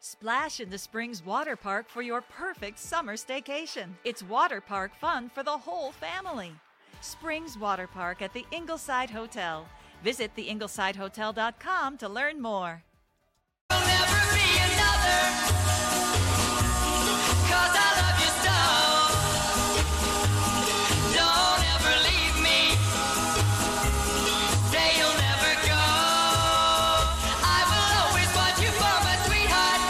Splash into Springs Water Park for your perfect summer staycation. It's water park fun for the whole family. Springs Water Park at the Ingleside Hotel. Visit theinglesidehotel.com to learn more. There'll never be another, 'cause I love you so. Don't ever leave me. Say you'll never go. I will always want you for my sweetheart,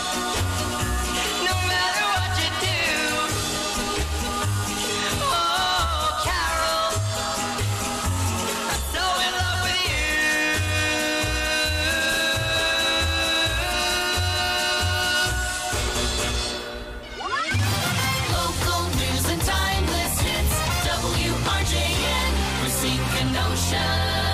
no matter what you do. Oh, Carol, I'm so in love with you. Local news and timeless hits. WRJN, Racine, Kenosha.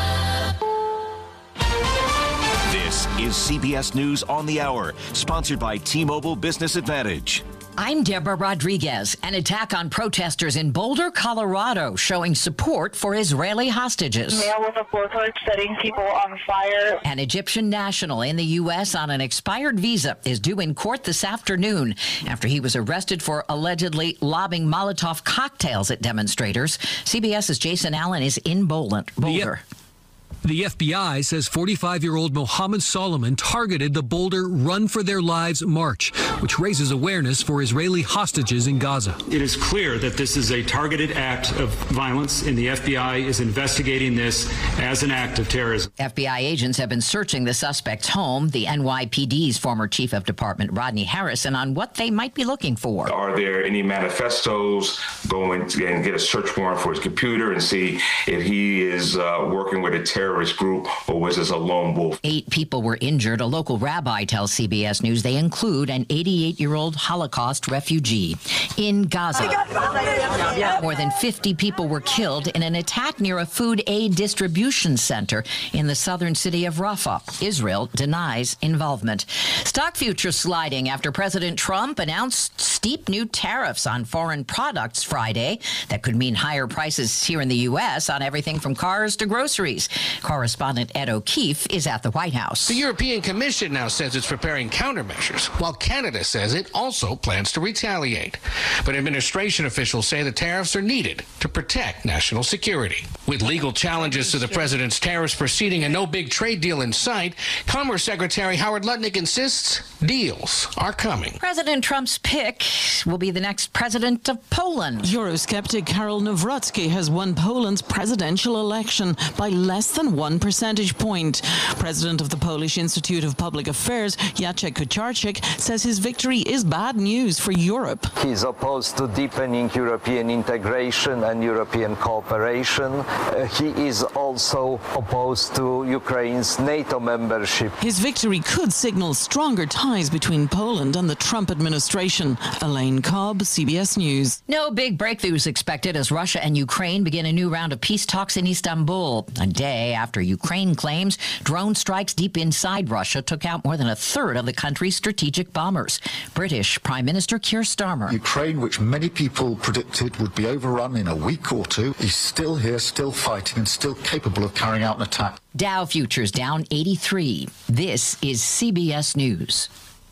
This is CBS News on the Hour, sponsored by T-Mobile Business Advantage. I'm Deborah Rodriguez. An attack on protesters in Boulder, Colorado, showing support for Israeli hostages. Male with a blowtorch setting people on fire. An Egyptian national in the U.S. on an expired visa is due in court this afternoon after he was arrested for allegedly lobbing Molotov cocktails at demonstrators. CBS's Jason Allen is in Boulder. The FBI says 45-year-old Mohammed Solomon targeted the Boulder Run for Their Lives march, which raises awareness for Israeli hostages in Gaza. It is clear that this is a targeted act of violence, and the FBI is investigating this as an act of terrorism. FBI agents have been searching the suspect's home, the NYPD's former chief of department, Rodney Harrison, on what they might be looking for. Are there any manifestos? Go and get a search warrant for his computer and see if he is working with a terrorist group, or was this a lone wolf? 8 people were injured. A local rabbi tells CBS News they include an 88-year-old Holocaust refugee. In Gaza, more than 50 people were killed in an attack near a food aid distribution center in the southern city of Rafah. Israel denies involvement. Stock futures sliding after President Trump announced steep new tariffs on foreign products Friday that could mean higher prices here in the U.S. on everything from cars to groceries. Correspondent Ed O'Keefe is at the White House. The European Commission now says it's preparing countermeasures, while Canada says it also plans to retaliate. But administration officials say the tariffs are needed to protect national security. With legal challenges to the president's tariffs proceeding and no big trade deal in sight, Commerce Secretary Howard Lutnick insists deals are coming. President Trump's pick will be the next president of Poland. Eurosceptic Karol Nawrocki has won Poland's presidential election by less than 1 percentage point. President of the Polish Institute of Public Affairs, Jacek Kucharczyk, says his victory is bad news for Europe. He's opposed to deepening European integration and European cooperation. He is also opposed to Ukraine's NATO membership. His victory could signal stronger ties between Poland and the Trump administration. Elaine Cobb, CBS News. No big breakthroughs expected as Russia and Ukraine begin a new round of peace talks in Istanbul. A day after Ukraine claims drone strikes deep inside Russia took out more than a third of the country's strategic bombers. British Prime Minister Keir Starmer. Ukraine, which many people predicted would be overrun in a week or two, is still here, still fighting, and still capable of carrying out an attack. Dow futures down 83. This is CBS News.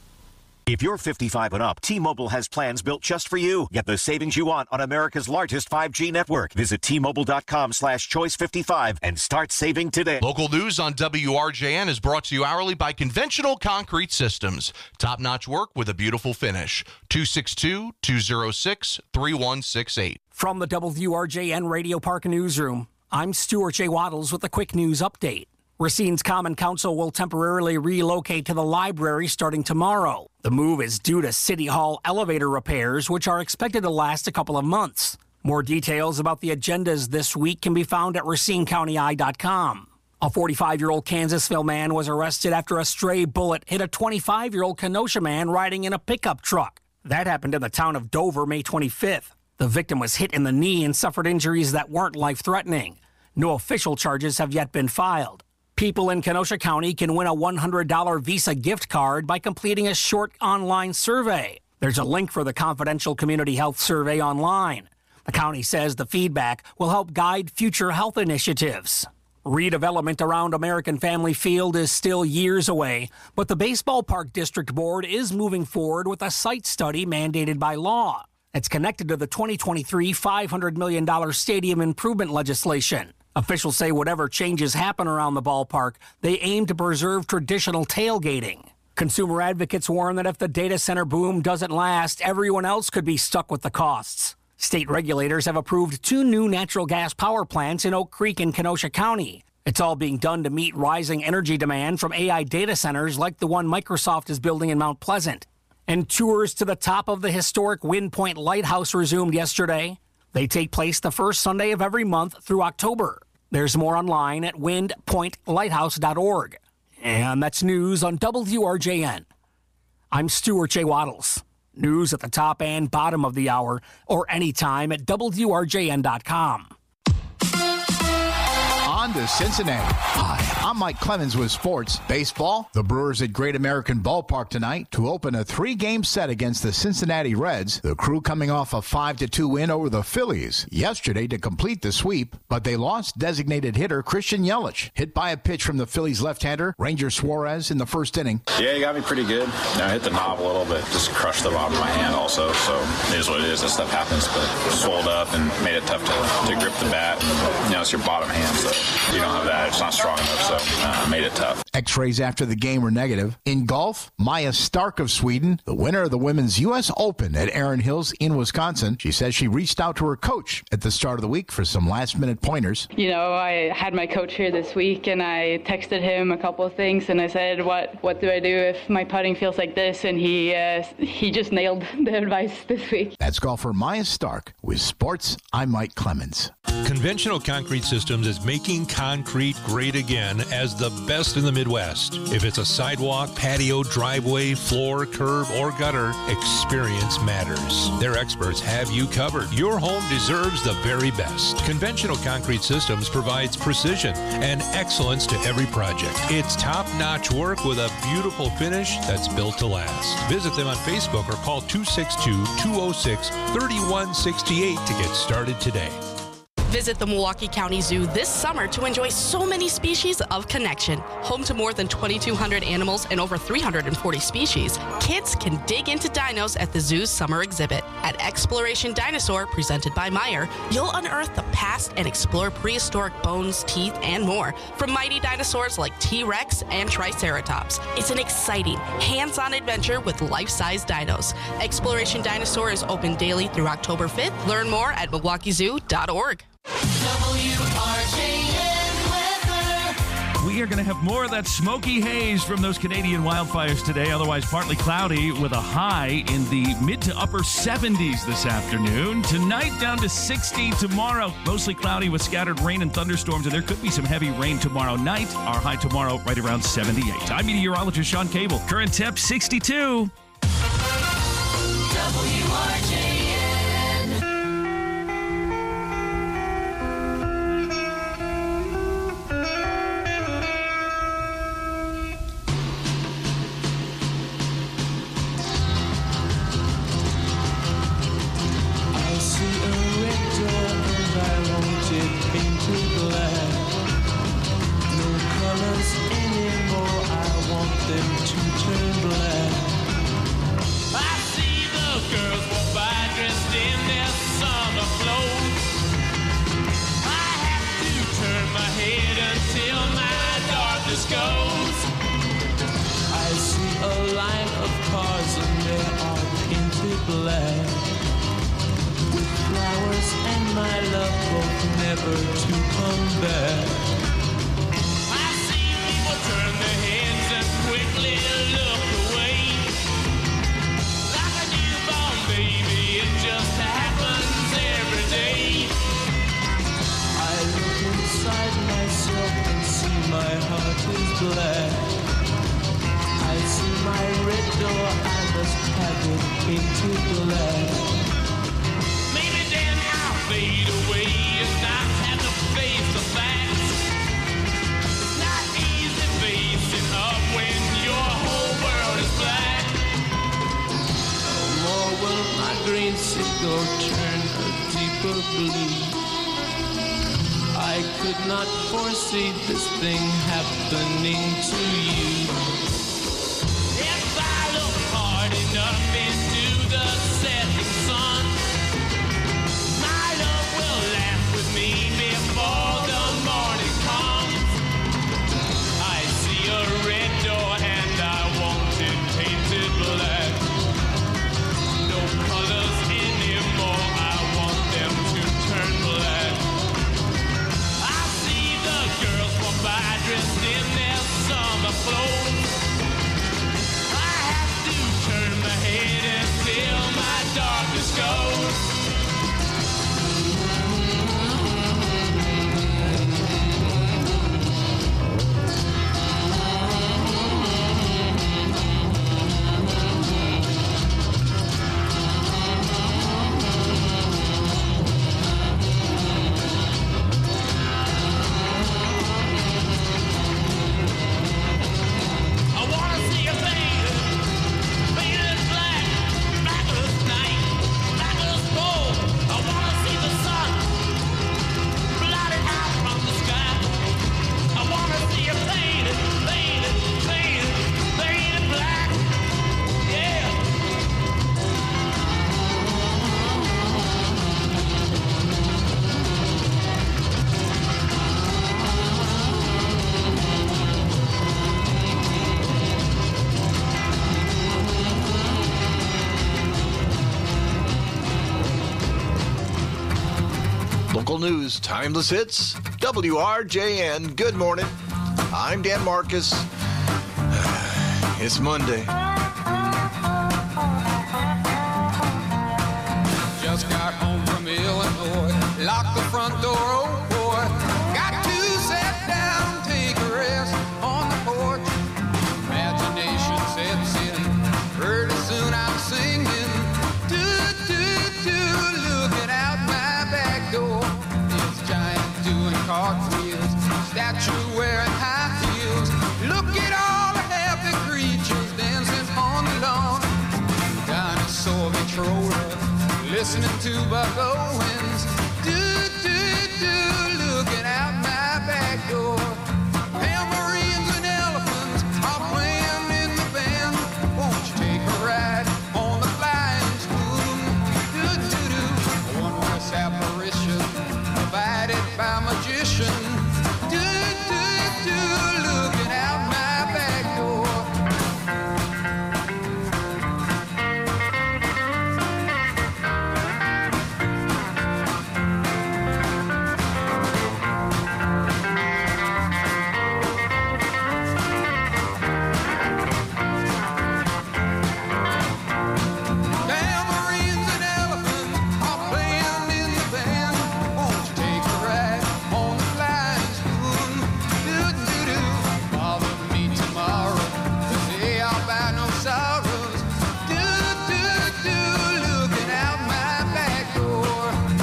If you're 55 and up, T-Mobile has plans built just for you. Get the savings you want on America's largest 5G network. Visit T-Mobile.com/choice55 and start saving today. Local news on WRJN is brought to you hourly by Conventional Concrete Systems. Top-notch work with a beautiful finish. 262-206-3168. From the WRJN Radio Park Newsroom, I'm Stuart J. Waddles with a quick news update. Racine's Common Council will temporarily relocate to the library starting tomorrow. The move is due to City Hall elevator repairs, which are expected to last a couple of months. More details about the agendas this week can be found at RacineCountyEye.com. A 45-year-old Kansasville man was arrested after a stray bullet hit a 25-year-old Kenosha man riding in a pickup truck. That happened in the town of Dover, May 25th. The victim was hit in the knee and suffered injuries that weren't life-threatening. No official charges have yet been filed. People in Kenosha County can win a $100 Visa gift card by completing a short online survey. There's a link for the confidential community health survey online. The county says the feedback will help guide future health initiatives. Redevelopment around American Family Field is still years away, but the Baseball Park District Board is moving forward with a site study mandated by law. It's connected to the 2023 $500 million stadium improvement legislation. Officials say whatever changes happen around the ballpark, they aim to preserve traditional tailgating. Consumer advocates warn that if the data center boom doesn't last, everyone else could be stuck with the costs. State regulators have approved 2 new natural gas power plants in Oak Creek and Kenosha County. It's all being done to meet rising energy demand from AI data centers like the one Microsoft is building in Mount Pleasant. And tours to the top of the historic Wind Point Lighthouse resumed yesterday. They take place the first Sunday of every month through October. There's more online at windpointlighthouse.org. And that's news on WRJN. I'm Stuart J. Waddles. News at the top and bottom of the hour, or anytime at WRJN.com. On to Cincinnati. Hi, I'm Mike Clemens with sports. Baseball, the Brewers at Great American Ballpark tonight to open a 3-game set against the Cincinnati Reds. The Crew coming off a 5-2 win over the Phillies yesterday to complete the sweep, but they lost designated hitter Christian Yelich. Hit by a pitch from the Phillies left-hander, Ranger Suarez, in the first inning. Yeah, you got me pretty good. I hit the knob a little bit, just crushed the bottom of my hand also, so it is what it is. That stuff happens, but swelled up and made it tough to grip the bat. It's your bottom hand, so you don't have that. It's not strong enough, so made it tough. X-rays after the game were negative. In golf, Maya Stark of Sweden, the winner of the Women's U.S. Open at Erin Hills in Wisconsin. She says she reached out to her coach at the start of the week for some last-minute pointers. I had my coach here this week, and I texted him a couple of things, and I said, what do I do if my putting feels like this? And he just nailed the advice this week. That's golfer Maya Stark. With sports, I'm Mike Clemens. Conventional Concrete Systems is making concrete great again as the best in the Midwest. If it's a sidewalk, patio, driveway, floor, curb, or gutter, experience matters. Their experts have you covered. Your home deserves the very best. Conventional Concrete Systems provides precision and excellence to every project. It's top-notch work with a beautiful finish that's built to last. Visit them on Facebook or call 262-206-3168 to get started today. Visit the Milwaukee County Zoo this summer to enjoy so many species of connection. Home to more than 2,200 animals and over 340 species, kids can dig into dinos at the zoo's summer exhibit. At Exploration Dinosaur, presented by Meyer, you'll unearth the past and explore prehistoric bones, teeth, and more from mighty dinosaurs like T-Rex and Triceratops. It's an exciting, hands-on adventure with life-size dinos. Exploration Dinosaur is open daily through October 5th. Learn more at milwaukeezoo.org. We are going to have more of that smoky haze from those Canadian wildfires today, otherwise partly cloudy with a high in the mid to upper 70s this afternoon. Tonight down to 60. Tomorrow mostly cloudy with scattered rain and thunderstorms, and there could be some heavy rain tomorrow night. Our high tomorrow right around 78. I'm meteorologist Sean Cable. Current temp 62. WRJN. I could not foresee this thing happening to you. If I look hard enough into the setting sun, my love will laugh with me before the morning comes. I see a red door and I want it painted black. No colors anymore, I want them to turn black. I see the girls walk by dressed in their summer clothes. I have to turn my head until my darkness goes. Local news, timeless hits, WRJN. Good morning. I'm Dan Marcus. It's Monday. Just got home from Illinois, locked the front door, oh boy. Got to sit down, take a rest on the porch. Imagination sets in, pretty soon I'm singing. Do, do, do, looking out my back door. This giant doing cartwheels, statue wearing high heels. Look at all the happy creatures dancing on the lawn. Dinosaur controller, listening to Buck Owens. Do, do, do, looking out my back door. Tambourines and elephants are playing in the band. Won't you take a ride on the flying spoon? Do, do, do, a wondrous apparition provided by magician. Do, do, do, looking out my back door. Tambourines and elephants are playing in the band. Won't you take a ride on the flying spoon? Do, do, do, bother me tomorrow, the day I'll buy no sorrows. Do, do, do, looking out my back door.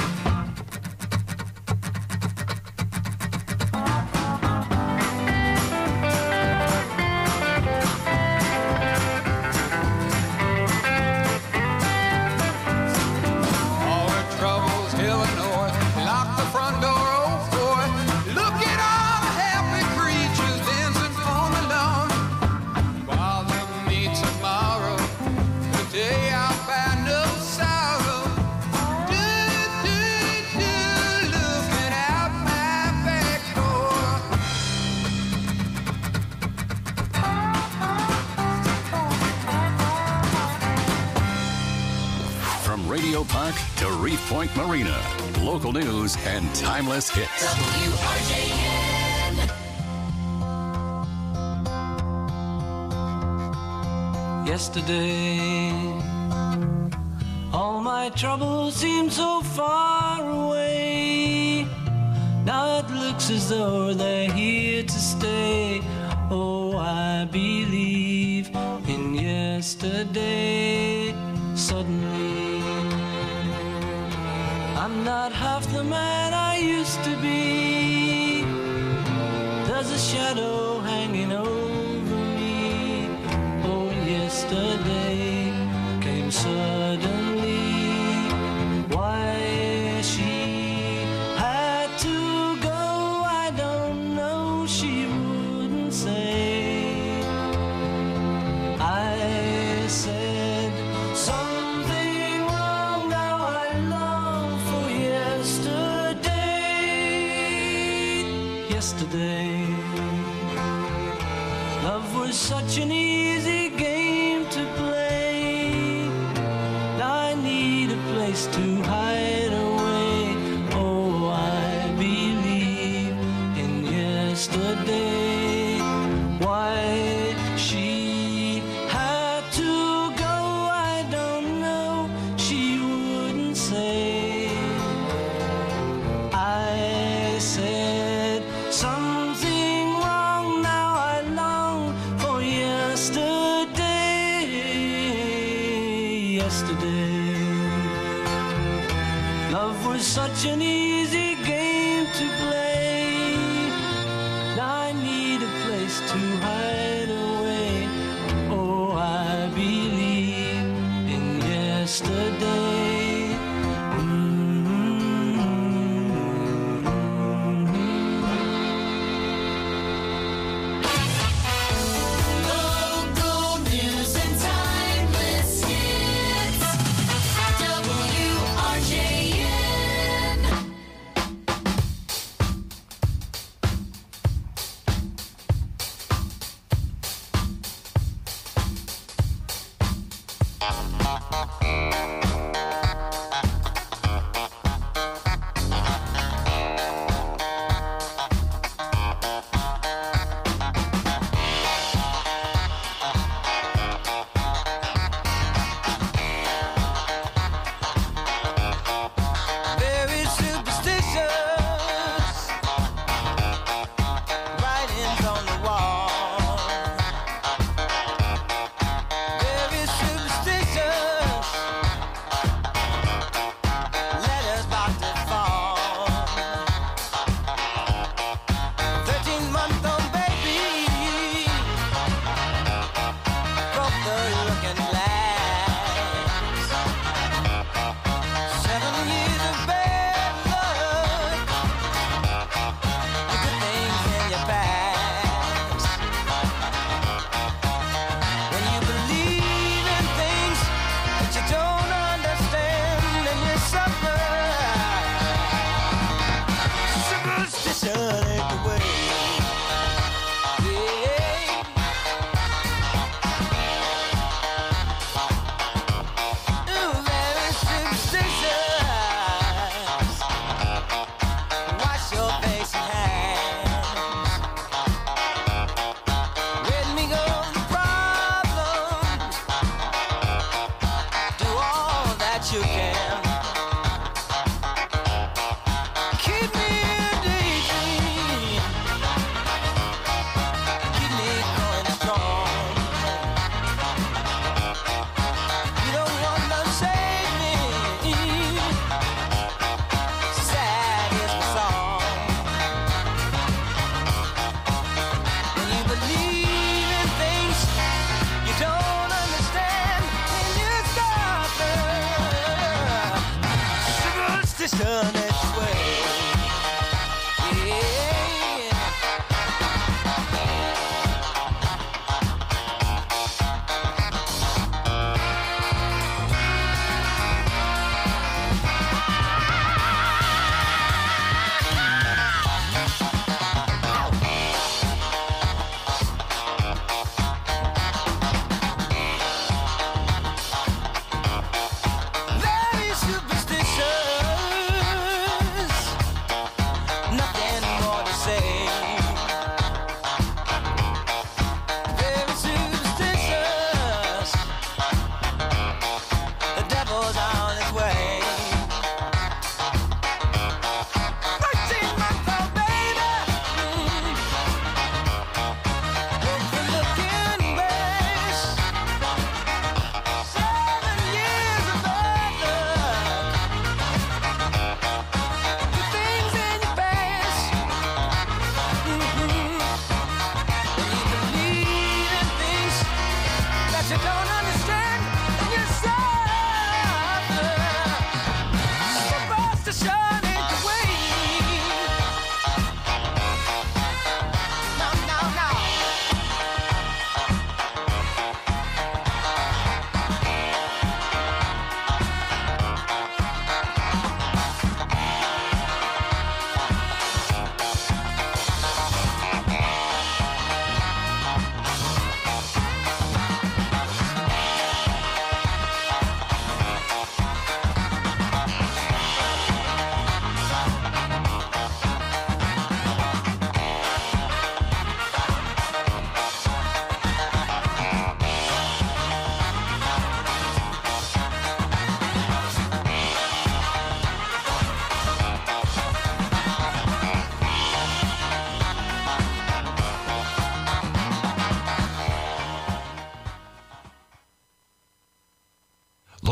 All her troubles, Illinois, lock the front door, oh boy. Look at all the happy creatures dancing on the lawn. Bother me tomorrow, the day I'll find no sorrow. Do, do, do, looking out my back door. From Radio Park to Reef Point Marina, local news and timeless hits. WRJN. Yesterday, all my troubles seemed so far away. Now it looks as though they're here to stay. Oh, I believe in yesterday. Suddenly, I'm not half the man I used to be. There's a shadow hanging over me. Oh, yesterday came suddenly. Why she had to go yesterday. Love was such an easy game to play. Now I need a place to hide away. Oh, I believe in yesterday. Local news and timeless hits. WRJN. Very superstitious, writings on the wall. Very superstitious, letters about to fall. 13-month-old baby broke the looking glass. 7 years of bad luck, the good things in your past. When you believe in things that you don't understand, and you suffer. Superstition ain't the way. Ooh, very superstitious. Wash your face and hands. Let me go the problem. Do all that you can. Keep me daydream. Keep me going strong. You don't want to save me. Sad is the song. When you believe in things you don't understand, and you suffer. Superstition is the way. Yeah. Very superstitious.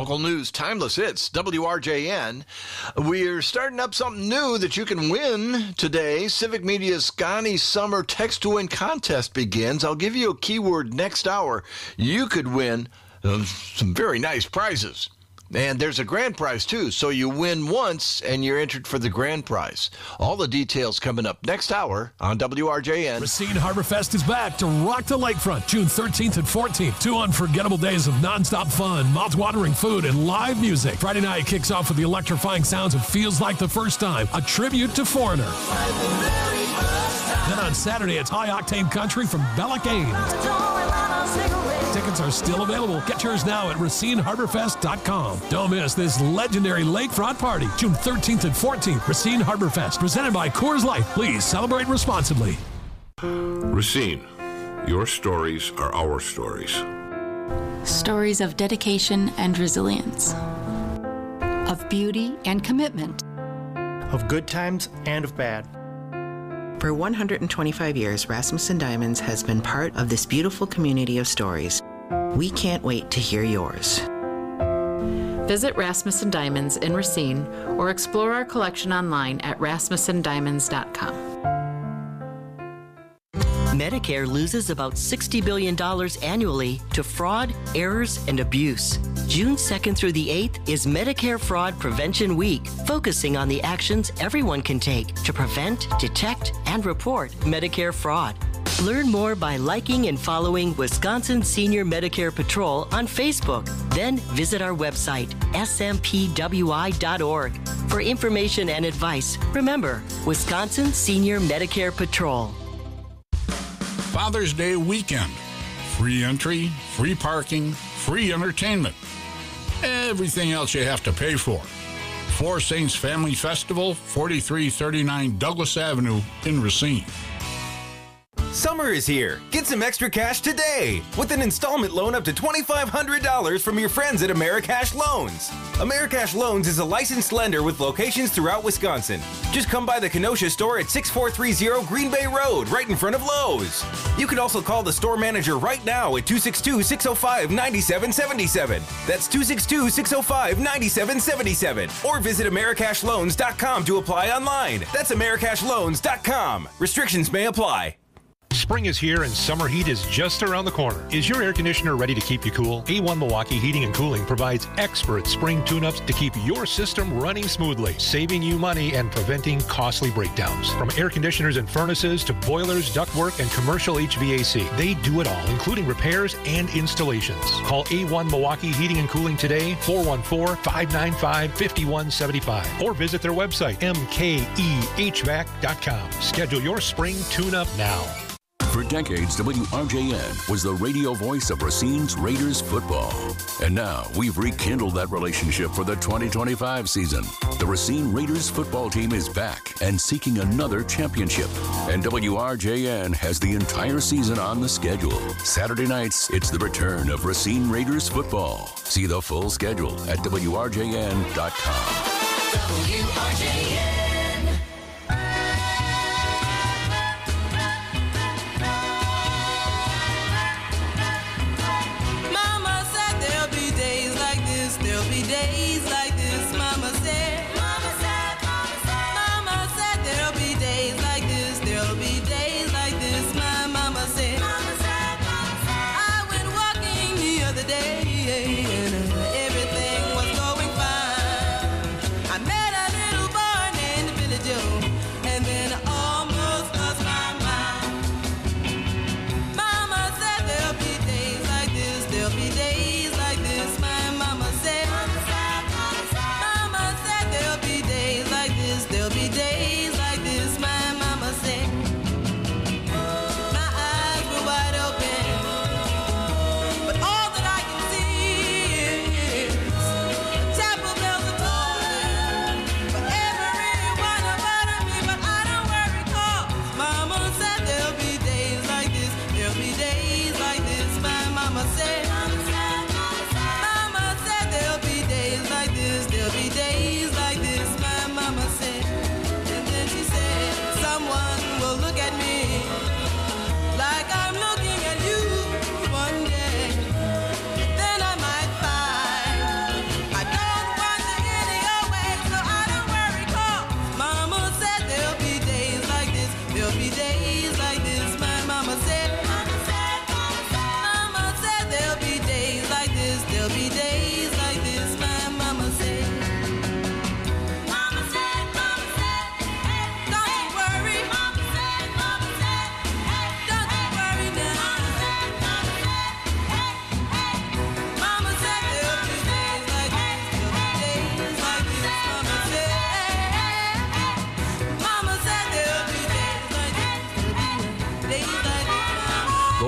Local news, timeless hits, WRJN. We're starting up something new that you can win today. Civic Media's Scani Summer Text to Win contest begins. I'll give you a keyword next hour. You could win some very nice prizes. And there's a grand prize, too. So you win once, and you're entered for the grand prize. All the details coming up next hour on WRJN. Racine Harbor Fest is back to rock the lakefront June 13th and 14th. 2 unforgettable days of nonstop fun, mouth-watering food, and live music. Friday night kicks off with the electrifying sounds of Feels Like the First Time, a tribute to Foreigner. Then on Saturday, it's high-octane country from Bella Gaines. Tickets are still available. Get yours now at RacineHarborFest.com. Don't miss this legendary lakefront party, June 13th and 14th, Racine Harbor Fest, presented by Coors Light. Please celebrate responsibly. Racine, your stories are our stories. Stories of dedication and resilience, of beauty and commitment, of good times and of bad. For 125 years, Rasmussen Diamonds has been part of this beautiful community of stories. We can't wait to hear yours. Visit Rasmussen Diamonds in Racine or explore our collection online at rasmussendiamonds.com. Medicare loses about $60 billion annually to fraud, errors, and abuse. June 2nd through the 8th is Medicare Fraud Prevention Week, focusing on the actions everyone can take to prevent, detect, and report Medicare fraud. Learn more by liking and following Wisconsin Senior Medicare Patrol on Facebook. Then visit our website, smpwi.org. For information and advice, remember, Wisconsin Senior Medicare Patrol. Father's Day weekend. Free entry, free parking, free entertainment. Everything else you have to pay for. Four Saints Family Festival, 4339 Douglas Avenue in Racine. Summer is here. Get some extra cash today with an installment loan up to $2,500 from your friends at Americash Loans. Americash Loans is a licensed lender with locations throughout Wisconsin. Just come by the Kenosha store at 6430 Green Bay Road, right in front of Lowe's. You can also call the store manager right now at 262-605-9777. That's 262-605-9777. Or visit AmericashLoans.com to apply online. That's AmericashLoans.com. Restrictions may apply. Spring is here and summer heat is just around the corner. Is your air conditioner ready to keep you cool? A1 Milwaukee Heating and Cooling provides expert spring tune-ups to keep your system running smoothly, saving you money and preventing costly breakdowns. From air conditioners and furnaces to boilers, ductwork, and commercial HVAC, they do it all, including repairs and installations. Call A1 Milwaukee Heating and Cooling today, 414-595-5175, or visit their website, mkehvac.com. Schedule your spring tune-up now. For decades, WRJN was the radio voice of Racine's Raiders football. And now we've rekindled that relationship for the 2025 season. The Racine Raiders football team is back and seeking another championship. And WRJN has the entire season on the schedule. Saturday nights, it's the return of Racine Raiders football. See the full schedule at WRJN.com. WRJN. Everything was going fine. I met a little boy named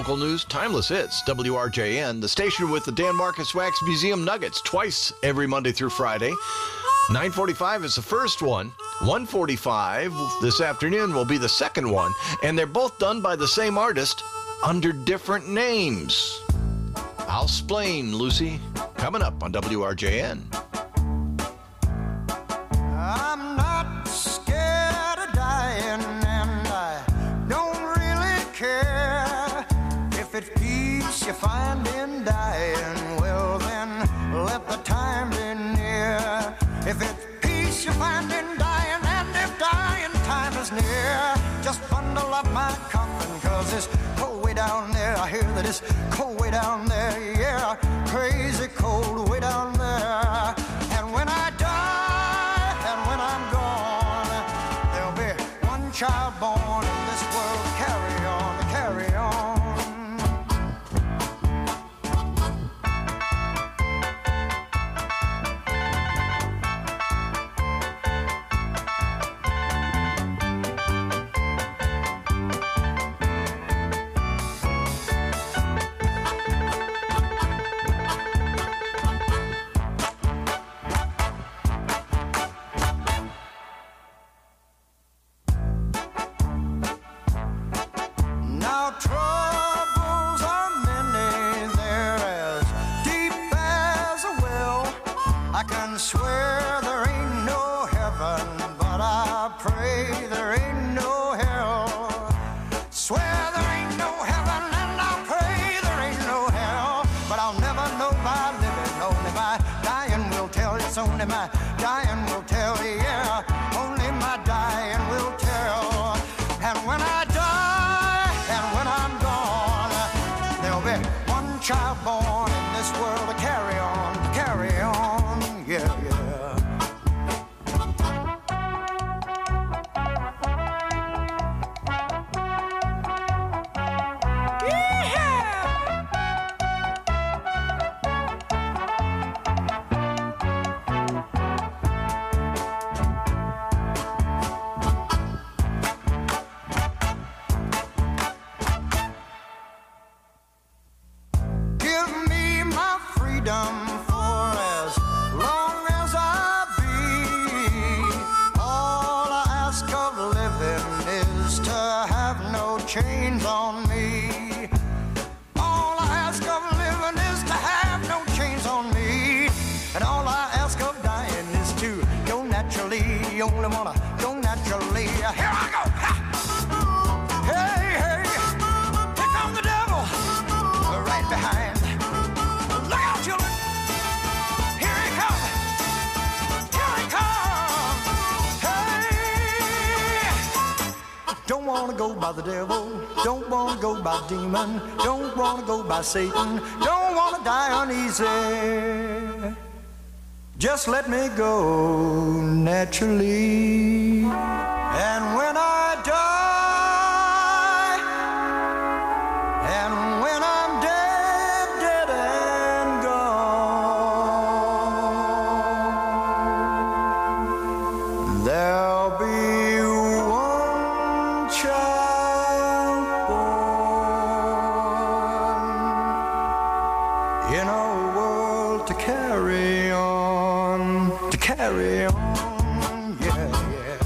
local news, timeless hits, WRJN, the station with the Dan Marcus Wax Museum Nuggets, twice every Monday through Friday. 9:45 is the first one. 1:45 this afternoon will be the second one. And they're both done by the same artist under different names. I'll explain, Lucy, coming up on WRJN. I'm not scared of dying, and I don't really care. If it's peace you find in dying, well then let the time be near. If it's peace you find in dying, and if dying time is near, just bundle up my coffin, 'cause it's cold way down there. I hear that it's cold way down there, yeah, crazy cold way down there. And when I die, and when I'm gone, there'll be one child born in this world to carry on, to carry on. Now troubles are many, they're as deep as a well. I can swear there ain't no heaven, but I pray there ain't no hell. Swear there ain't no heaven, and I pray there ain't no hell. But I'll never know by living, only my dying will tell. It's only my dying will tell, yeah, only my dying will tell. And when I die, and when I'm gone, there'll be one child born in this world to carry on, yeah, yeah. Give me my freedom for as long as I be. All I ask of living is to have no chains on me. All I ask of living is to have no chains on me. And all I ask of dying is to go naturally. You only wanna go naturally. Here I go! Ha! Hey, hey! Here comes the devil! Right behind. Look out, children! Here he comes! Here he comes! Hey! Don't want to go by the devil. Don't want to go by demon. Don't want to go by Satan. Don't want to die uneasy. Just let me go naturally. And when I die, and when I'm dead, dead and gone, there'll be one child born in a world to carry on, yeah, yeah.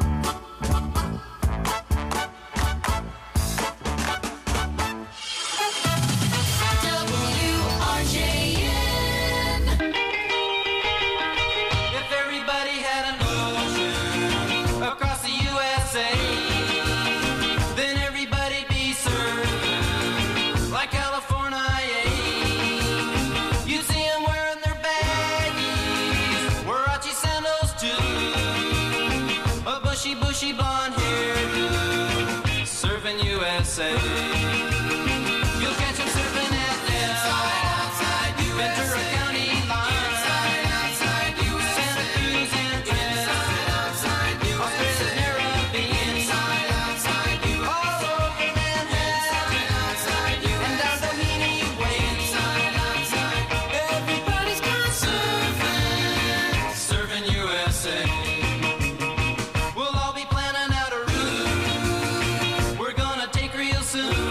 WRJN. If everybody had an ocean across the USA, then everybody'd be served like California. You'd see them wearing their baggies, Warachi sandals too, a bushy, bushy blonde hairdo, serving USA. You'll catch them surfing at Ventura County line, Santa Cruz and Trent, Australia's Caribbean, all over Manhattan, and down Doheny Way. Everybody's gone surfing, serving USA. We'll all be planning out a route we're gonna take real soon.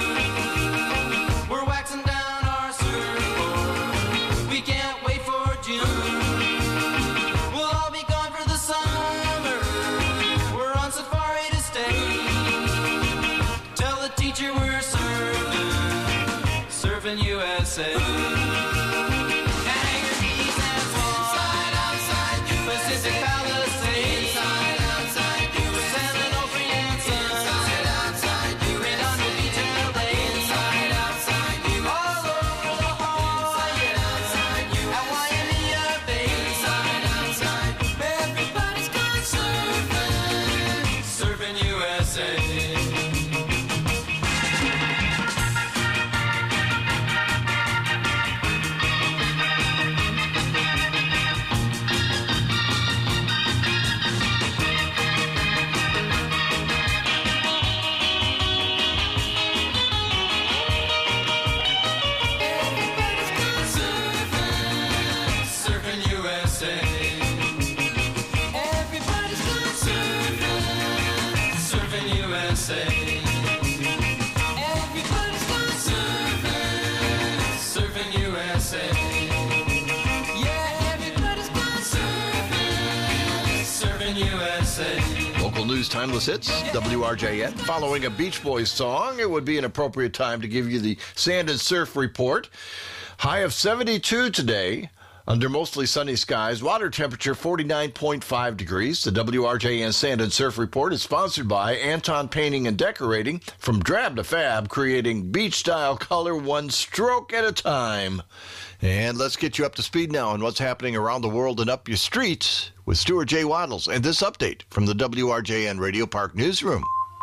Oldies Timeless Hits, WRJN. Following a Beach Boys song, it would be an appropriate time to give you the Sand and Surf Report. High of 72 today, under mostly sunny skies. Water temperature 49.5 degrees. The WRJN Sand and Surf Report is sponsored by Anton Painting and Decorating. From drab to fab, creating beach-style color one stroke at a time. And let's get you up to speed now on what's happening around the world and up your streets with Stuart J. Waddles and this update from the WRJN Radio Park Newsroom.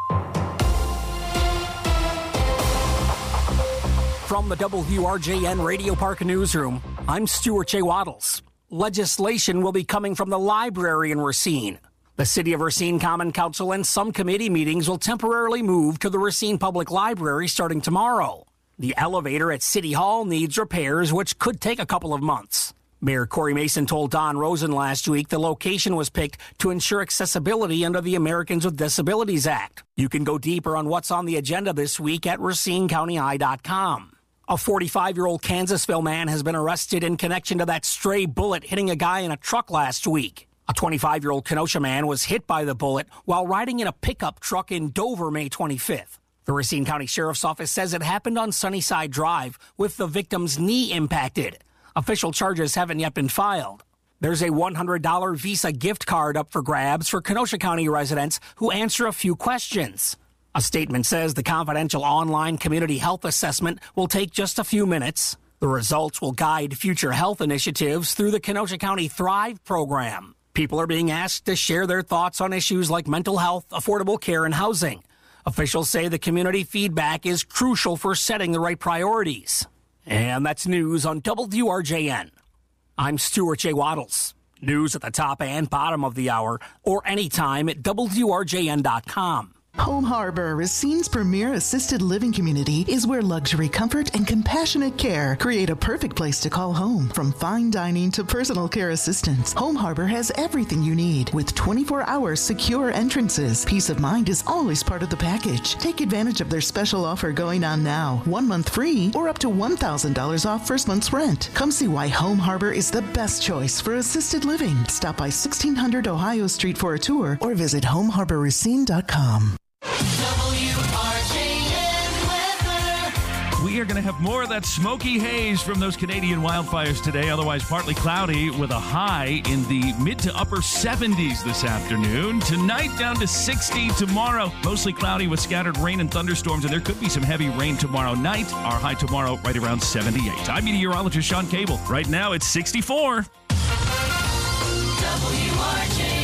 From the WRJN Radio Park Newsroom, I'm Stuart J. Waddles. Legislation will be coming from the library in Racine. The City of Racine Common Council and some committee meetings will temporarily move to the Racine Public Library starting tomorrow. The elevator at City Hall needs repairs, which could take a couple of months. Mayor Corey Mason told Don Rosen last week the location was picked to ensure accessibility under the Americans with Disabilities Act. You can go deeper on what's on the agenda this week at RacineCountyEye.com. A 45-year-old Kansasville man has been arrested in connection to that stray bullet hitting a guy in a truck last week. A 25-year-old Kenosha man was hit by the bullet while riding in a pickup truck in Dover May 25th. The Racine County Sheriff's Office says it happened on Sunnyside Drive with the victim's knee impacted. Official charges haven't yet been filed. There's a $100 Visa gift card up for grabs for Kenosha County residents who answer a few questions. A statement says the confidential online community health assessment will take just a few minutes. The results will guide future health initiatives through the Kenosha County Thrive program. People are being asked to share their thoughts on issues like mental health, affordable care, and housing. Officials say the community feedback is crucial for setting the right priorities. And that's news on WRJN. I'm Stuart J. Waddles. News at the top and bottom of the hour or anytime at WRJN.com. Home Harbor, Racine's premier assisted living community, is where luxury, comfort, and compassionate care create a perfect place to call home. From fine dining to personal care assistance, Home Harbor has everything you need with 24-hour secure entrances. Peace of mind is always part of the package. Take advantage of their special offer going on now. 1 month free or up to $1,000 off first month's rent. Come see why Home Harbor is the best choice for assisted living. Stop by 1600 Ohio Street for a tour or visit homeharborracine.com. We are going to have more of that smoky haze from those Canadian wildfires today, otherwise partly cloudy with a high in the mid to upper 70s this afternoon. Tonight down to 60. Tomorrow mostly cloudy with scattered rain and thunderstorms, and there could be some heavy rain tomorrow night. Our high tomorrow right around 78. I'm meteorologist Sean Cable. Right now it's 64. WRJN.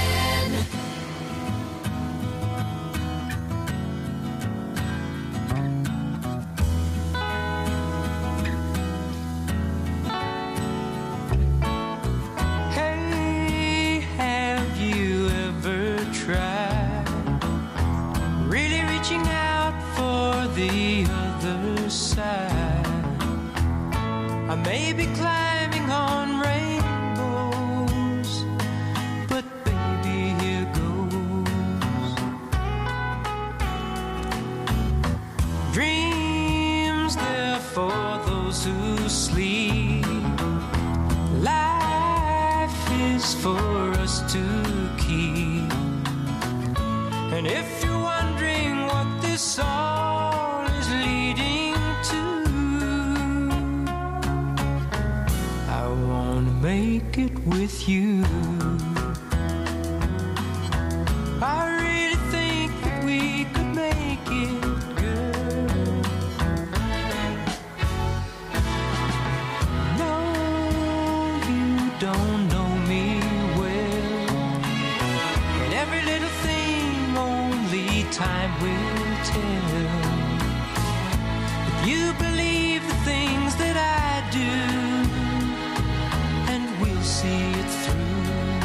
The other side, I may be climbing on rainbows, but baby, here goes. Dreams, they're for those who sleep. Life is for us to keep. And if you're wondering what this song leading to, I wanna make it with you. I really think that we could make it, girl. No, you don't know me well, and every little thing only time will tell. You believe the things that I do, and we'll see it through.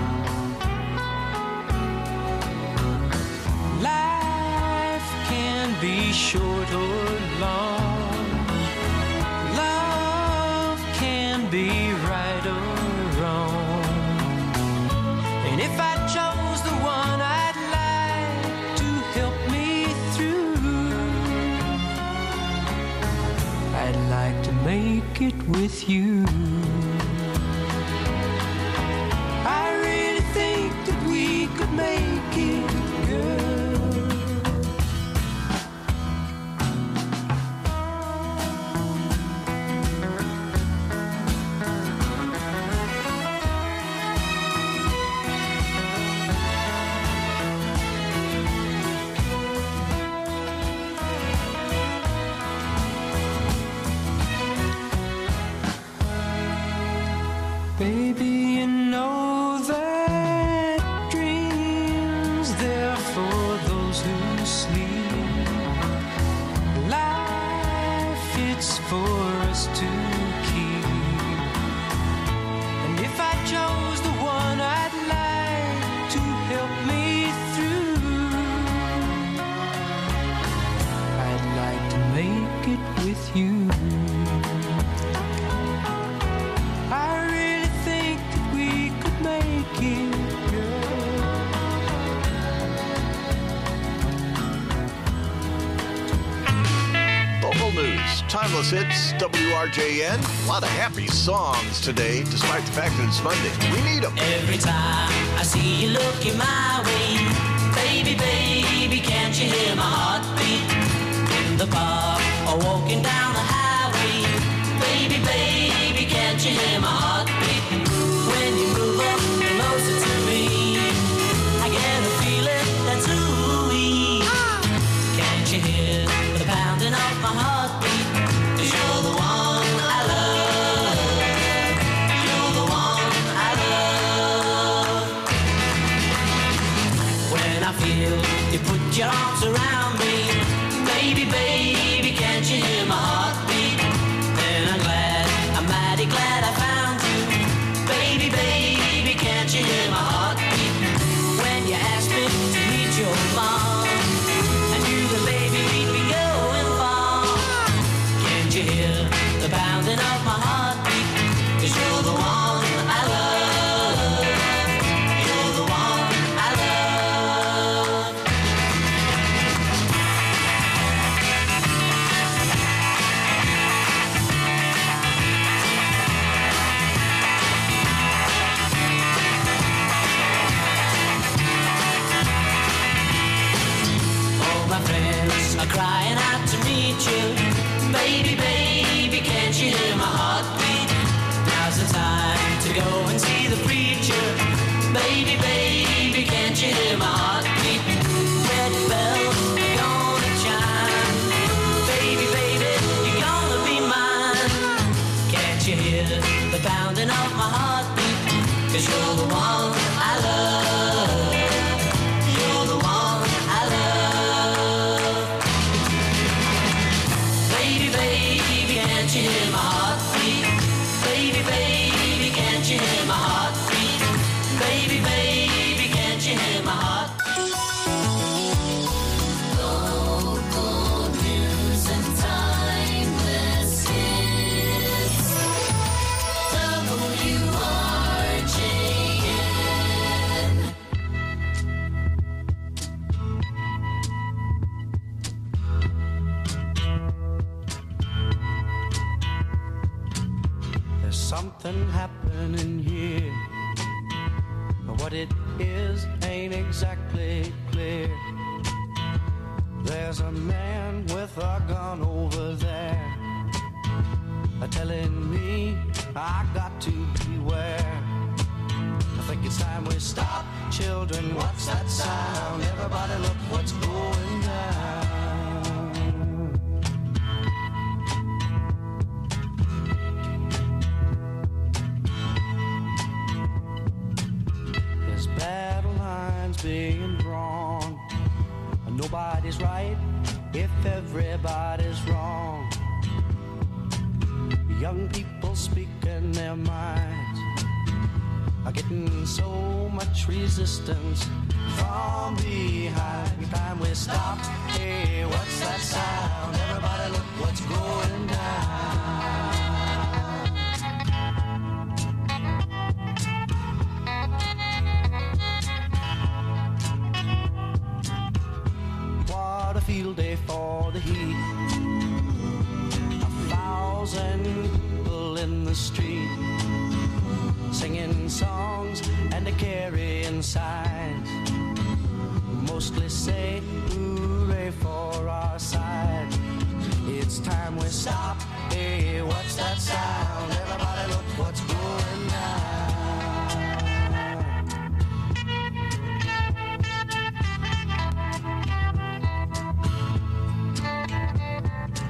Life can be short or long. Love can be right or wrong. And if I chose the one I'd like to help me through, I'd like to make it with you. I really think that we could make it. Baby, you know that dreams they're for those who sleep. Life, it's for us to keep. And if I chose the one I'd like to help me through, I'd like to make it with you. I really think that we could make it, Local news, timeless hits, WRJN. A lot of happy songs today, despite the fact that it's Monday. We need them. Every time I see you looking my way, baby, baby, can't you hear my heartbeat? In the park or walking down the highway, baby, baby, can't you hear my heartbeat? When you move up closer to me, I get a feeling that's ooh-wee. Can't you hear the pounding of my heartbeat? 'Cause you're the one I love. You're the one I love. When I feel you put your arms around me, baby, baby, can't you hear my heartbeat? Then I'm glad, I'm mighty glad I found you. Baby, baby, can't you hear my heartbeat? When you asked me to meet your mom, I knew that baby we'd be going far. Can't you hear the pounding of my heartbeat? 'Cause you're the one I love. You're the one I love. All my friends are crying out to meet you. Baby, baby, can't you hear my heartbeat? Now's the time to go and see the preacher. Baby, baby, can't you hear my heartbeat? Red bell, you're gonna chime. Baby, baby, you're gonna be mine. Can't you hear the pounding of my heartbeat? 'Cause you're the one I love. You're the one I love. Baby, baby, can't you hear my heartbeat? Baby, baby, can't you hear my heartbeat? Baby, baby, can't you hear my heartbeat? Local news and timeless hits. WRJN. There's something happening here, but what it is ain't exactly clear. There's a man with a gun over there, telling me I got to beware. I think it's time we stop, children. What's that sound? Everybody look what's going down. There's battle lines being drawn. Nobody's right if everybody's wrong. Young people speaking their minds are getting so much resistance from behind. Time we stop. Hey, what's that sound? Everybody look what's going down. What a field day for the heat. 1,000 people in the street, singing songs and they carrying signs, mostly say hooray for our side. It's time we stop. Hey, what's that sound? Everybody look what's going down.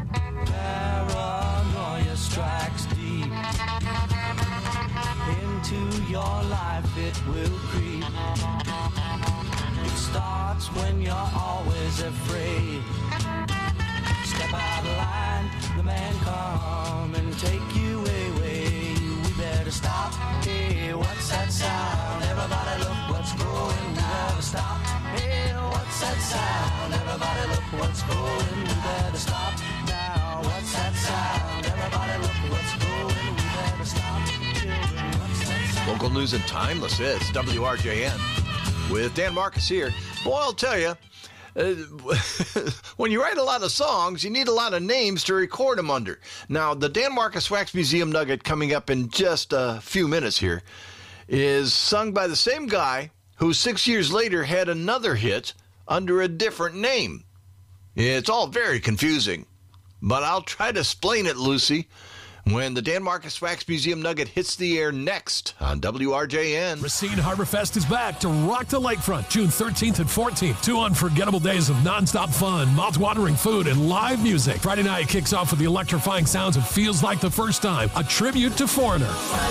Paranoia strikes deep into into your life, it will creep. It starts when you're always afraid. Step out of line, the man come and take you away. We better stop. Hey, what's that sound? Everybody look what's going. We better stop. Hey, what's that sound? Everybody look what's going. We better stop now. What's that sound? Everybody look what's going. We better stop. Children, what's that sound? Local news and timeless is WRJN with Dan Marcus here. Boy, I'll tell you, when you write a lot of songs, you need a lot of names to record them under. Now, the Dan Marcus Wax Museum Nugget coming up in just a few minutes here is sung by the same guy who 6 years later had another hit under a different name. It's all very confusing, but I'll try to explain it, Lucy, when the Dan Marcus Wax Museum Nugget hits the air next on WRJN. Racine Harborfest is back to rock the lakefront June 13th and 14th. 2 unforgettable days of nonstop fun, mouth-watering food, and live music. Friday night kicks off with the electrifying sounds of Feels Like the First Time, a tribute to Foreigner.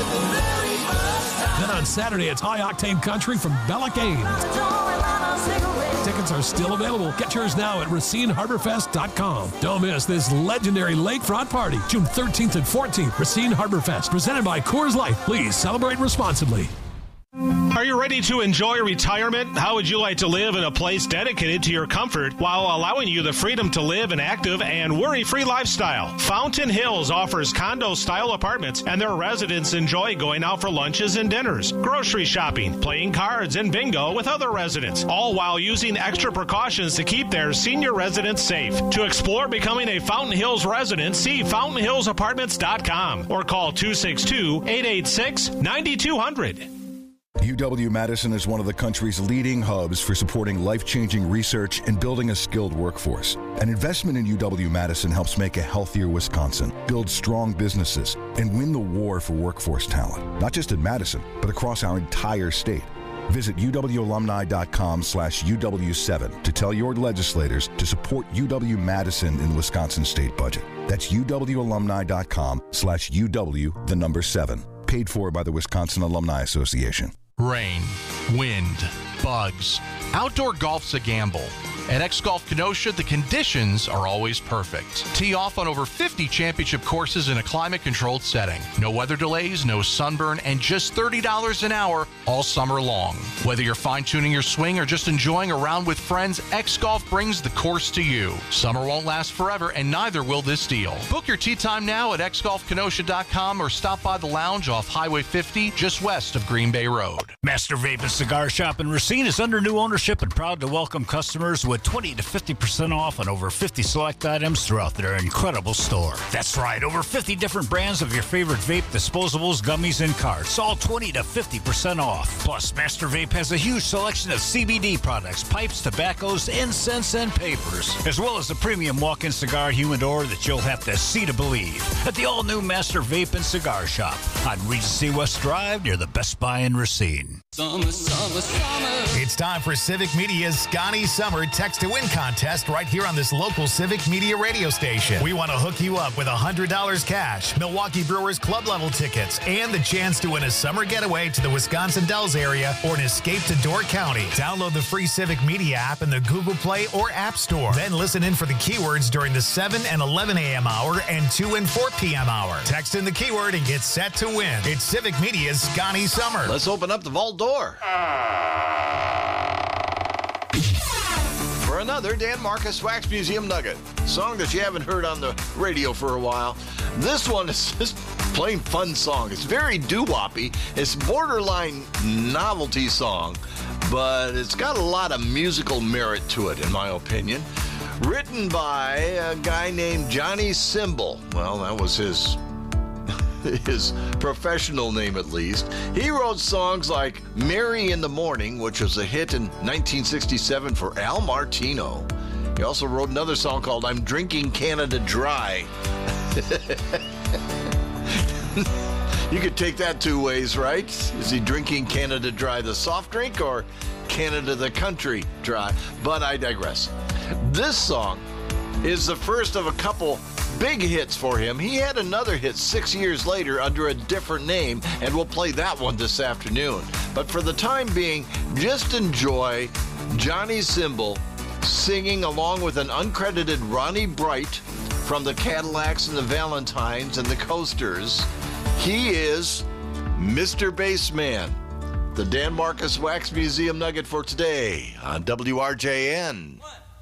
Then on Saturday, it's high-octane country from Bella Gaines. Tickets are still available. Get yours now at RacineHarborFest.com. Don't miss this legendary lakefront party, June 13th and 14th. Racine Harborfest, presented by Coors Light. Please celebrate responsibly. Are you ready to enjoy retirement? How would you like to live in a place dedicated to your comfort while allowing you the freedom to live an active and worry-free lifestyle? Fountain Hills offers condo-style apartments, and their residents enjoy going out for lunches and dinners, grocery shopping, playing cards, and bingo with other residents, all while using extra precautions to keep their senior residents safe. To explore becoming a Fountain Hills resident, see FountainHillsApartments.com or call 262-886-9200. UW-Madison is one of the country's leading hubs for supporting life-changing research and building a skilled workforce. An investment in UW-Madison helps make a healthier Wisconsin, build strong businesses, and win the war for workforce talent, not just in Madison, but across our entire state. Visit uwalumni.com/UW7 to tell your legislators to support UW-Madison in the Wisconsin state budget. That's uwalumni.com/UW7. Paid for by the Wisconsin Alumni Association. Rain, wind, bugs. Outdoor golf's a gamble. At X-Golf Kenosha, the conditions are always perfect. Tee off on over 50 championship courses in a climate-controlled setting. No weather delays, no sunburn, and just $30 an hour all summer long. Whether you're fine-tuning your swing or just enjoying a round with friends, X-Golf brings the course to you. Summer won't last forever, and neither will this deal. Book your tee time now at xgolfkenosha.com or stop by the lounge off Highway 50, just west of Green Bay Road. Master Vape and Cigar Shop in Racine is under new ownership and proud to welcome customers with 20 to 50% off on over 50 select items throughout their incredible store. That's right, over 50 different brands of your favorite vape, disposables, gummies, and carts, all 20 to 50% off. Plus, Master Vape has a huge selection of CBD products, pipes, tobaccos, incense, and papers, as well as a premium walk-in cigar humidor that you'll have to see to believe at the all-new Master Vape and Cigar Shop on Regency West Drive near the Best Buy in Racine. Summer, summer, summer. It's time for Civic Media's Scotty Summer Text to Win contest right here on this local Civic Media radio station. We want to hook you up with $100 cash, Milwaukee Brewers club level tickets, and the chance to win a summer getaway to the Wisconsin Dells area or an escape to Door County. Download the free Civic Media app in the Google Play or App Store. Then listen in for the keywords during the 7 and 11 a.m. hour and 2 and 4 p.m. hour. Text in the keyword and get set to win. It's Civic Media's Scotty Summer. Let's open up the vault door for another Dan Marcus Wax Museum Nugget, song that you haven't heard on the radio for a while. This one is just plain fun song. It's very doo-woppy. It's borderline novelty song, but it's got a lot of musical merit to it, in my opinion. Written by a guy named Johnny Cymbal. Well, that was his professional name, at least. He wrote songs like Mary in the Morning, which was a hit in 1967 for Al Martino. He also wrote another song called I'm Drinking Canada Dry. You could take that two ways, right? Is he drinking Canada Dry, the soft drink, or Canada the country dry? But I digress. This song is the first of a couple big hits for him. He had another hit 6 years later under a different name, and we'll play that one this afternoon. But for the time being, just enjoy Johnny Cymbal singing along with an uncredited Ronnie Bright from the Cadillacs and the Valentines and the Coasters. He is Mr. Bassman. The Dan Marcus Wax Museum Nugget for today on WRJN.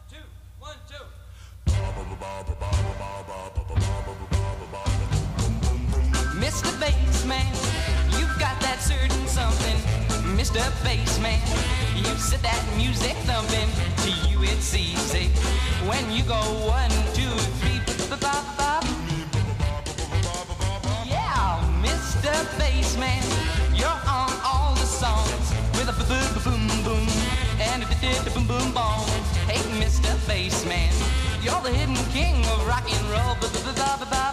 Mr. Bassman, you've got that certain something. Mr. Bassman, you set that music thumping. To you it's easy when you go 1, 2, 3, ba-ba-ba-ba. Yeah, Mr. Bassman, you're on all the songs with a boom-boom-boom and a boom-boom-boom. Hey, Mr. Bassman, you're the hidden king of rock and roll. Ba-ba-ba-ba-ba.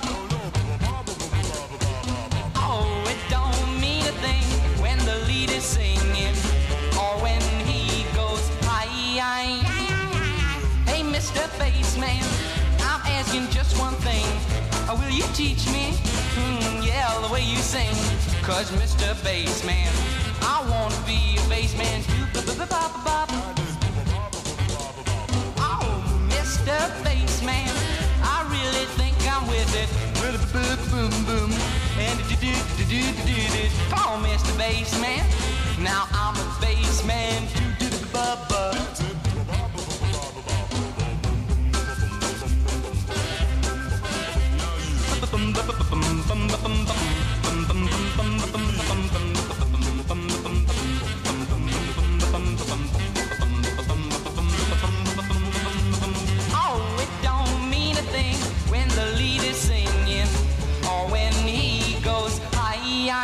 Oh, it don't mean a thing when the lead is singing or when he goes high. Hey, Mr. Bassman, I'm asking just one thing. Will you teach me? Yeah, the way you sing. 'Cause Mr. Bassman, I want to be a bassman too. Oh, Mr. Bassman, I really think I'm with it. Boom, boom, and do-do-do-do-do-do. Come on, Mr. Bassman. Now I'm a bassman too. Do-do-do-ba-ba. Oh, it don't mean a thing when the lead is singing or when he goes high.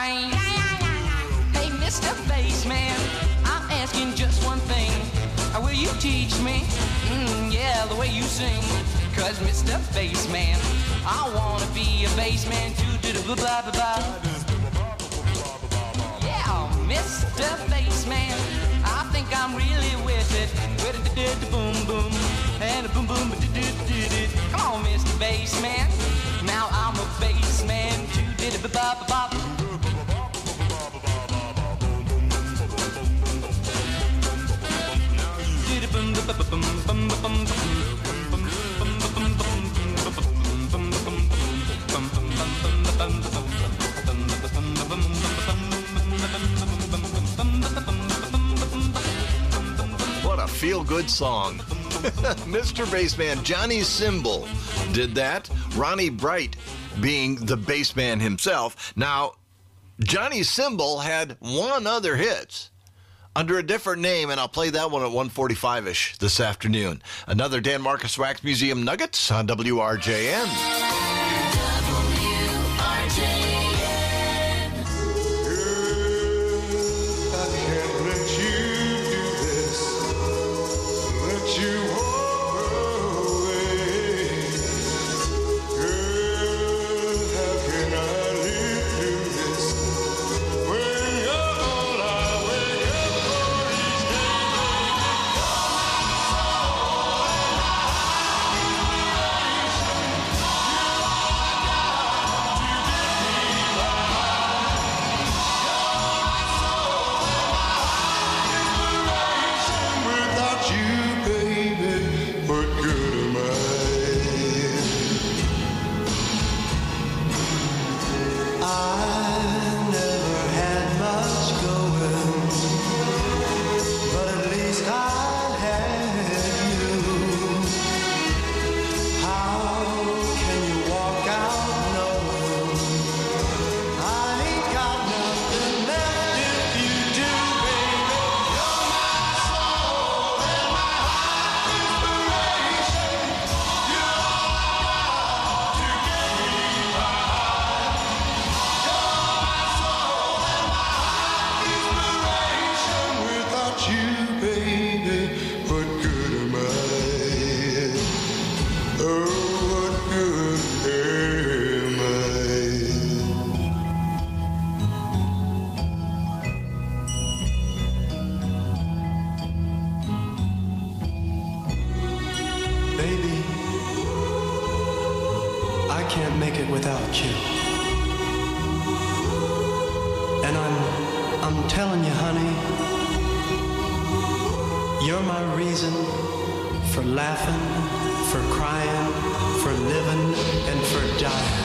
Hey, Mr. Bassman, I'm asking just one thing. Will you teach me? Yeah, the way you sing. 'Cause Mr. Bassman, I wanna be a bassman too. Blah blah blah. Yeah, Mr. Bassman, I think I'm really with it. With a boom boom and a boom boom. Come on, Mr. Bassman. Now I'm a bassman too. Blah blah blah. What a feel-good song. Mr. Bassman, Johnny Cymbal did that. Ronnie Bright being the bassman himself. Now, Johnny Cymbal had one other hit under a different name, and I'll play that one at 1:45-ish this afternoon. Another Dan Marcus Wax Museum Nuggets on WRJN. Yeah. can't make it without you. And I'm telling you, honey, you're my reason for laughing, for crying, for living, and for dying.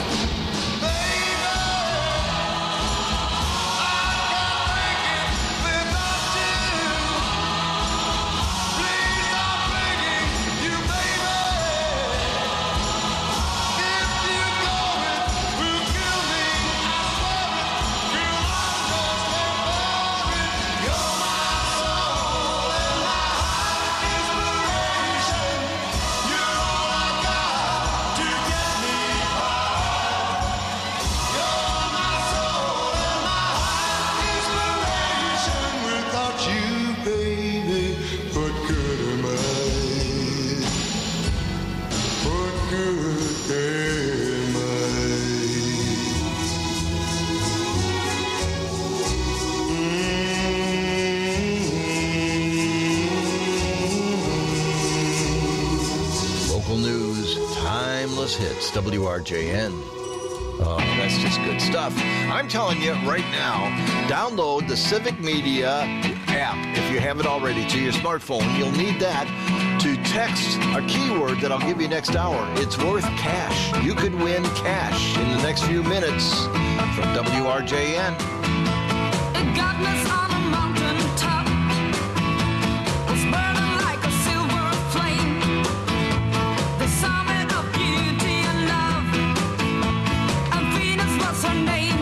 Hits, WRJN. Oh, that's just good stuff. I'm telling you right now, download the Civic Media app if you haven't already to your smartphone. You'll need that to text a keyword that I'll give you next hour. It's worth cash. You could win cash in the next few minutes from WRJN. It got us on a mountain top. Was burning like a silver flame. The summit of beauty and love. And Venus was her name.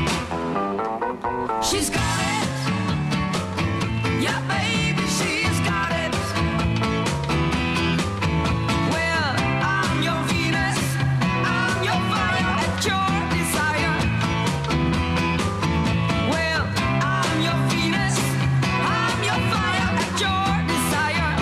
She's got it. Yeah, baby, she's got it. Well, I'm your Venus. I'm your fire at your desire. Well, I'm your Venus. I'm your fire at your desire.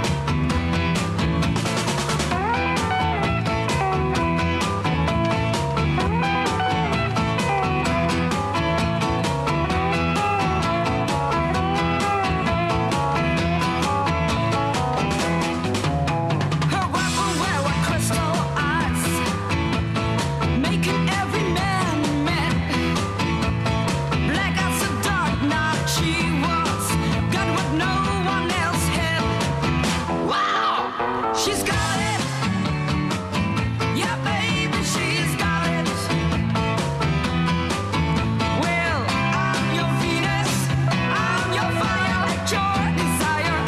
Her weapon were crystal eyes, making every man mad. Black as the dark night she was, got what no one else had. Wow, she's got it. Yeah, baby, she's got it. Well, I'm your Venus. I'm your fire at your desire.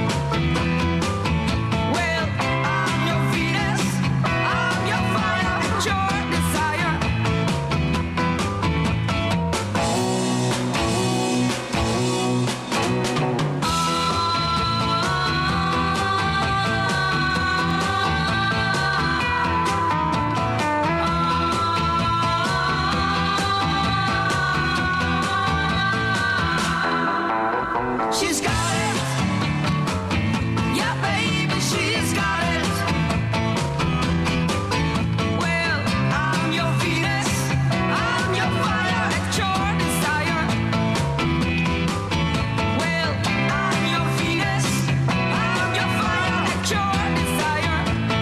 Well, I'm your Venus. I'm your fire at your desire. She's got it. Yeah, baby, she's got it. Well, I'm your Venus. I'm your fire at your desire. Well, I'm your Venus. I'm your fire at your desire.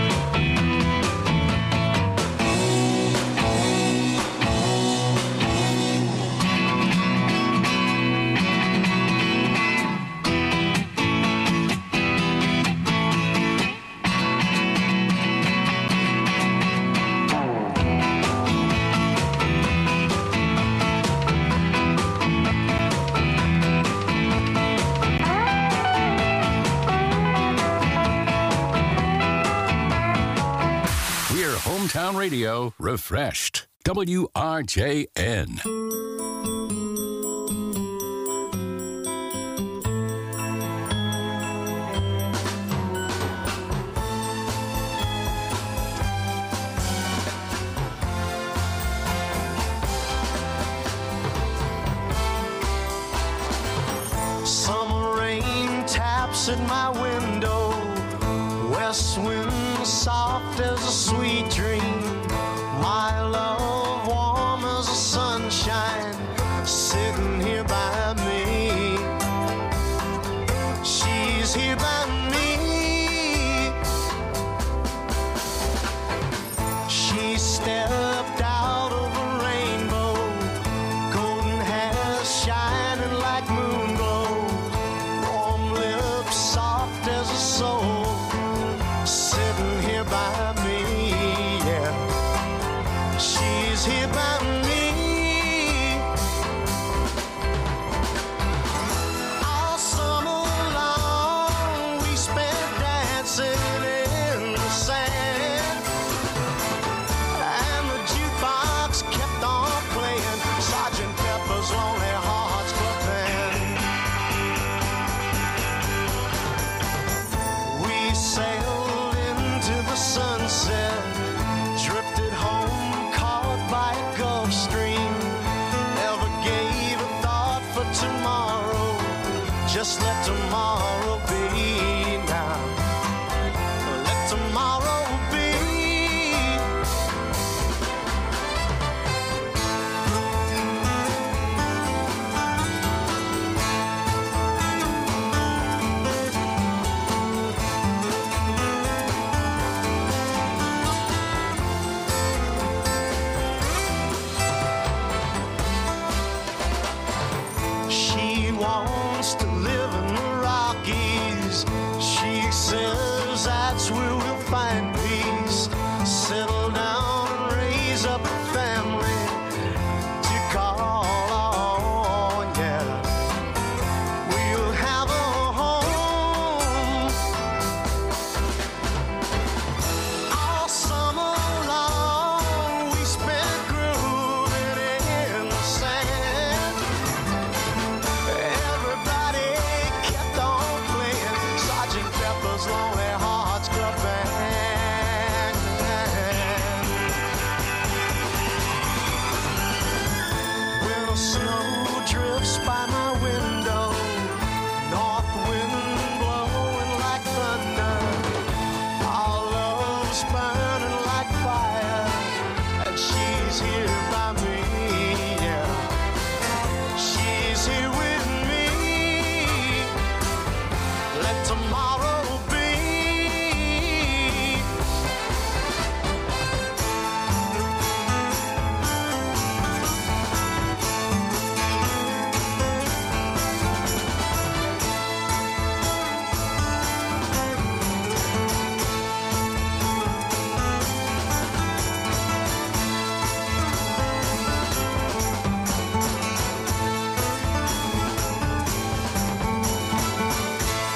We're Hometown Radio refreshed. WRJN. Summer rain taps at my window. West wind soft as a sweet dream. My love warm as the sunshine, sitting here by me. She's here by me. She stares Just let tomorrow be now. Let tomorrow be. She wants to live